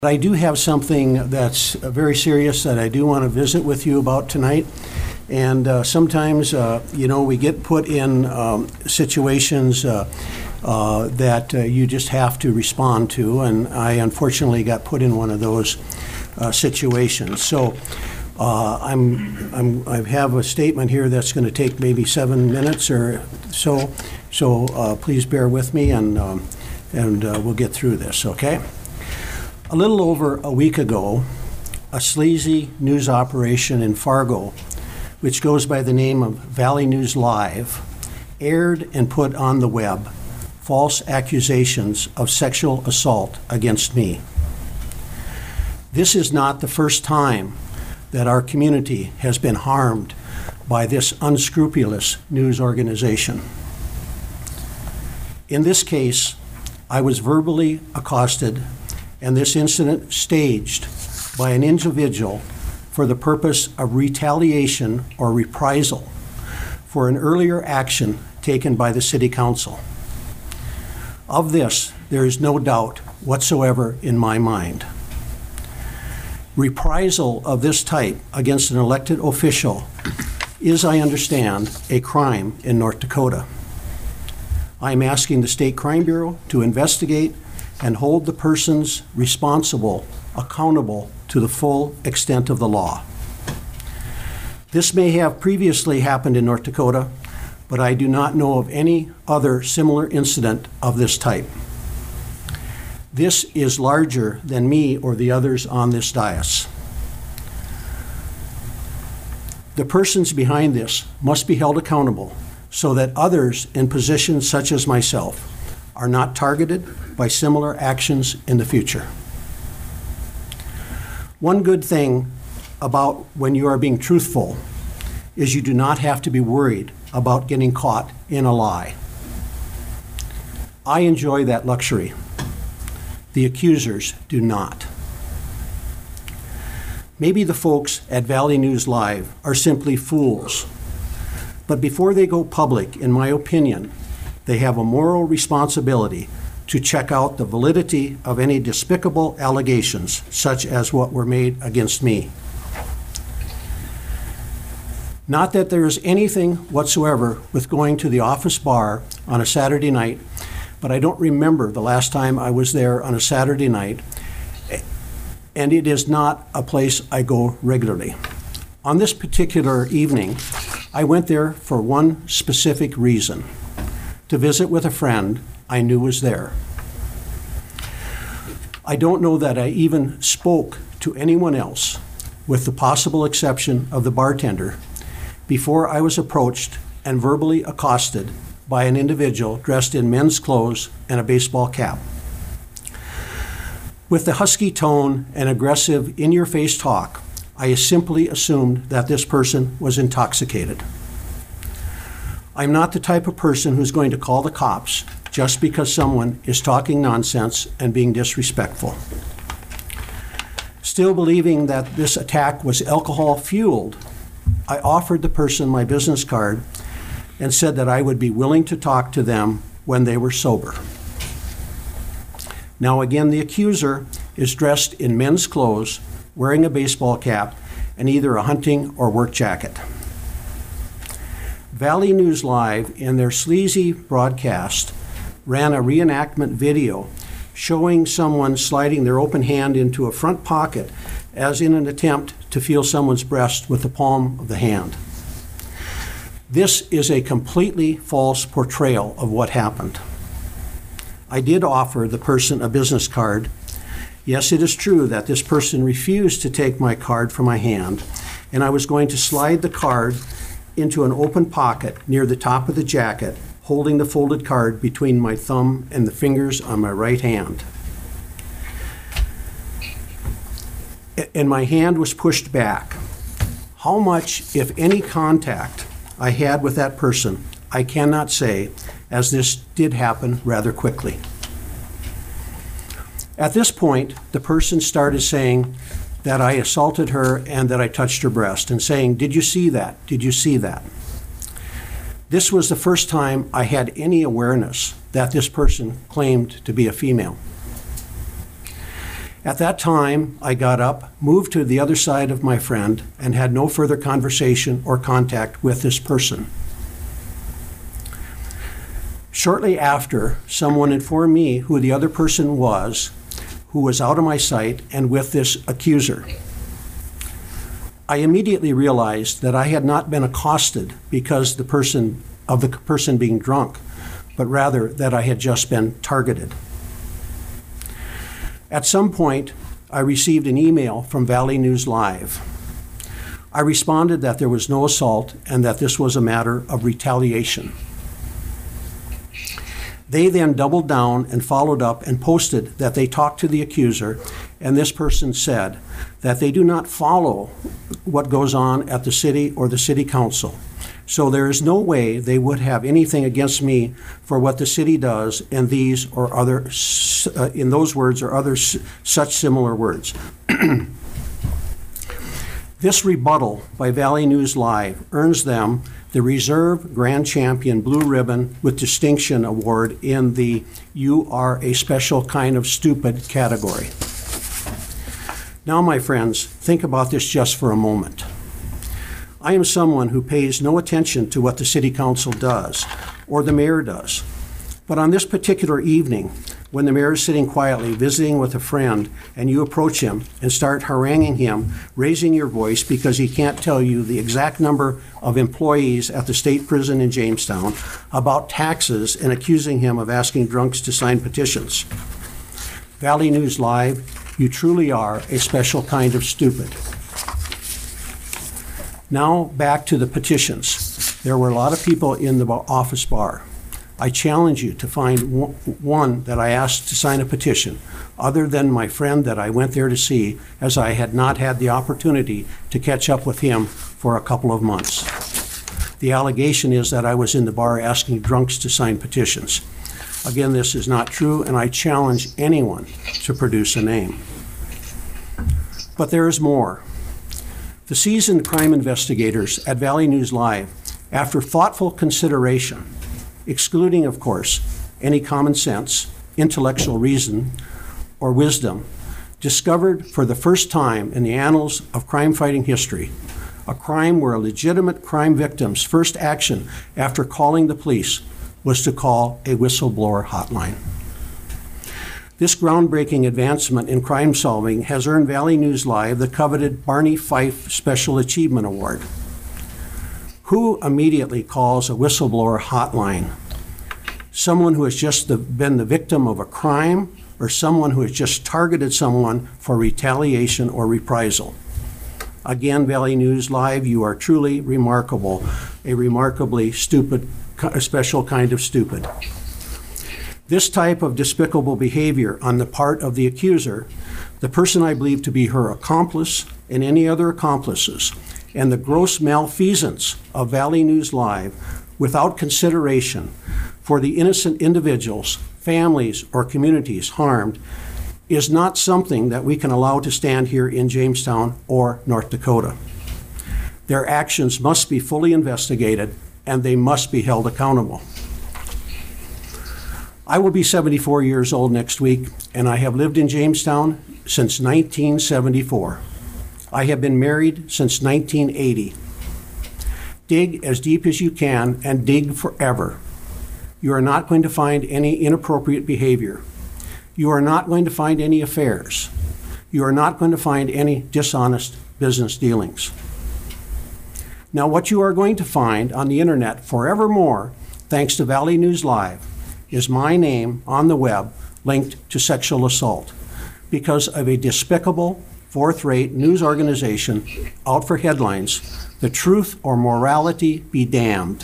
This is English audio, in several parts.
I do have something that's very serious that I do want to visit with you about tonight. And sometimes, we get put in situations that you just have to respond to, and I unfortunately got put in one of those situations. So I have a statement here that's going to take maybe 7 minutes or so. So please bear with me, and we'll get through this, okay? A little over a week ago, a sleazy news operation in Fargo, which goes by the name of Valley News Live, aired and put on the web false accusations of sexual assault against me. This is not the first time that our community has been harmed by this unscrupulous news organization. In this case, I was verbally accosted, and this incident staged by an individual for the purpose of retaliation or reprisal for an earlier action taken by the City Council. Of this, there is no doubt whatsoever in my mind. Reprisal of this type against an elected official is, I understand, a crime in North Dakota. I am asking the State Crime Bureau to investigate and hold the persons responsible accountable to the full extent of the law. This may have previously happened in North Dakota, but I do not know of any other similar incident of this type. This is larger than me or the others on this dais. The persons behind this must be held accountable so that others in positions such as myself are not targeted by similar actions in the future. One good thing about when you are being truthful is you do not have to be worried about getting caught in a lie. I enjoy that luxury. The accusers do not. Maybe the folks at Valley News Live are simply fools, but before they go public, in my opinion, they have a moral responsibility to check out the validity of any despicable allegations, such as what were made against me. Not that there is anything whatsoever with going to the office bar on a Saturday night, but I don't remember the last time I was there on a Saturday night, and it is not a place I go regularly. On this particular evening, I went there for one specific reason: to visit with a friend I knew was there. I don't know that I even spoke to anyone else, with the possible exception of the bartender, before I was approached and verbally accosted by an individual dressed in men's clothes and a baseball cap. With the husky tone and aggressive, in-your-face talk, I simply assumed that this person was intoxicated. I'm not the type of person who's going to call the cops just because someone is talking nonsense and being disrespectful. Still believing that this attack was alcohol-fueled, I offered the person my business card and said that I would be willing to talk to them when they were sober. Now again, the accuser is dressed in men's clothes, wearing a baseball cap, and either a hunting or work jacket. Valley News Live, in their sleazy broadcast, ran a reenactment video showing someone sliding their open hand into a front pocket as in an attempt to feel someone's breast with the palm of the hand. This is a completely false portrayal of what happened. I did offer the person a business card. Yes, it is true that this person refused to take my card from my hand, and I was going to slide the card into an open pocket near the top of the jacket, holding the folded card between my thumb and the fingers on my right hand. And my hand was pushed back. How much, if any, contact I had with that person, I cannot say, as this did happen rather quickly. At this point, the person started saying that I assaulted her and that I touched her breast, and saying, "Did you see that? Did you see that?" This was the first time I had any awareness that this person claimed to be a female. At that time, I got up, moved to the other side of my friend, and had no further conversation or contact with this person. Shortly after, someone informed me who the other person was, who was out of my sight and with this accuser. I immediately realized that I had not been accosted because the person being drunk, but rather that I had just been targeted. At some point, I received an email from Valley News Live. I responded that there was no assault and that this was a matter of retaliation. They then doubled down and followed up and posted that they talked to the accuser, and this person said that they do not follow what goes on at the city or the city council. So there is no way they would have anything against me for what the city does in these or other, in those words or other such similar words. This rebuttal by Valley News Live earns them the Reserve Grand Champion Blue Ribbon with Distinction Award in the You Are a Special Kind of Stupid category. Now, my friends, think about this just for a moment. I am someone who pays no attention to what the city council does or the mayor does. But on this particular evening, when the mayor is sitting quietly visiting with a friend and you approach him and start haranguing him, raising your voice because he can't tell you the exact number of employees at the state prison in Jamestown, about taxes, and accusing him of asking drunks to sign petitions. Valley News Live, you truly are a special kind of stupid. Now back to the petitions. There were a lot of people in the office bar. I challenge you to find one that I asked to sign a petition, other than my friend that I went there to see, as I had not had the opportunity to catch up with him for a couple of months. The allegation is that I was in the bar asking drunks to sign petitions. Again, this is not true, and I challenge anyone to produce a name. But there is more. The seasoned crime investigators at Valley News Live, after thoughtful consideration, excluding, of course, any common sense, intellectual reason, or wisdom, discovered for the first time in the annals of crime-fighting history a crime where a legitimate crime victim's first action after calling the police was to call a whistleblower hotline. This groundbreaking advancement in crime solving has earned Valley News Live the coveted Barney Fife Special Achievement Award. Who immediately calls a whistleblower hotline? Someone who has just been the victim of a crime, or someone who has just targeted someone for retaliation or reprisal? Again, Valley News Live, you are truly remarkable, a remarkably stupid, a special kind of stupid. This type of despicable behavior on the part of the accuser, the person I believe to be her accomplice and any other accomplices, and the gross malfeasance of Valley News Live without consideration for the innocent individuals, families, or communities harmed is not something that we can allow to stand here in Jamestown or North Dakota. Their actions must be fully investigated and they must be held accountable. I will be 74 years old next week, and I have lived in Jamestown since 1974. I have been married since 1980. Dig as deep as you can and dig forever. You are not going to find any inappropriate behavior. You are not going to find any affairs. You are not going to find any dishonest business dealings. Now, what you are going to find on the internet forevermore, thanks to Valley News Live, is my name on the web linked to sexual assault because of a despicable, fourth-rate news organization out for headlines, the truth or morality be damned.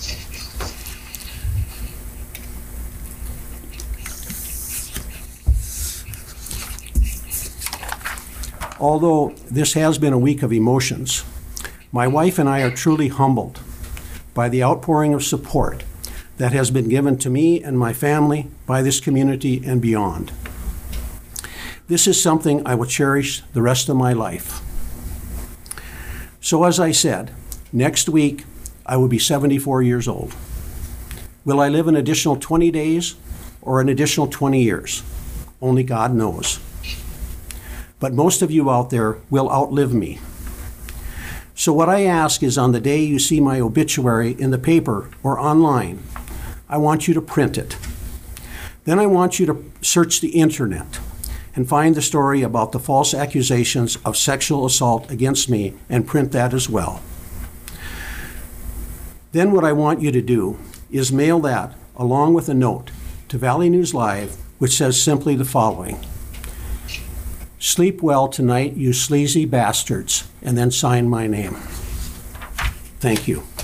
Although this has been a week of emotions, my wife and I are truly humbled by the outpouring of support that has been given to me and my family by this community and beyond. This is something I will cherish the rest of my life. So as I said, next week I will be 74 years old. Will I live an additional 20 days or an additional 20 years? Only God knows. but most of you out there will outlive me. So what I ask is, on the day you see my obituary in the paper or online, I want you to print it. Then I want you to search the internet and find the story about the false accusations of sexual assault against me and print that as well. Then what I want you to do is mail that along with a note to Valley News Live, which says simply the following: "Sleep well tonight, you sleazy bastards," and then sign my name. Thank you.